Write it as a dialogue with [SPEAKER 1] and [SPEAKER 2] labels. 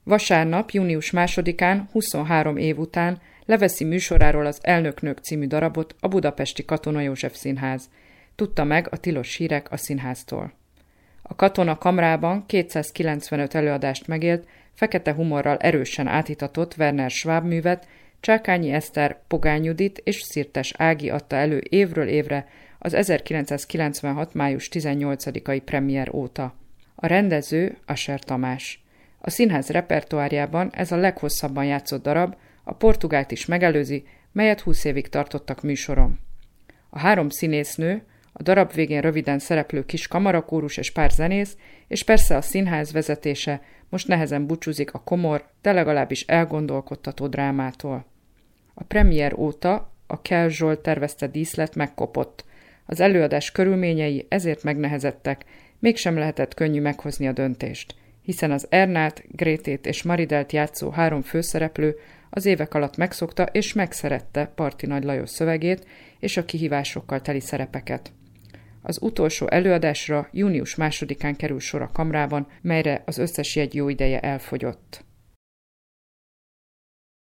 [SPEAKER 1] Vasárnap, június 2-án, 23 év után leveszi műsoráról az Elnöknők című darabot a budapesti Katona József Színház. Tudta meg a tilos hírek a színháztól. A Katona kamrában 295 előadást megélt, fekete humorral erősen átitatott Werner Schwab művet, Csákányi Eszter, Pogány Judit és Szirtes Ági adta elő évről évre az 1996. május 18-ai premier óta. A rendező Ascher Tamás. A színház repertoárjában ez a leghosszabban játszott darab, a Portugált is megelőzi, melyet 20 évig tartottak műsoron. A 3 színésznő, a darab végén röviden szereplő kis kamarakórus és pár zenész, és persze a színház vezetése most nehezen búcsúzik a komor, de legalábbis elgondolkodtató drámától. A premier óta a Kell Zsolt tervezte díszlet megkopott. Az előadás körülményei ezért megnehezettek, mégsem lehetett könnyű meghozni a döntést, hiszen az Ernát, Grétét és Maridelt játszó 3 főszereplő az évek alatt megszokta és megszerette Parti Nagy Lajos szövegét és a kihívásokkal teli szerepeket. Az utolsó előadásra június 2-án kerül sor a kamrában, melyre az összes jegy jó ideje elfogyott.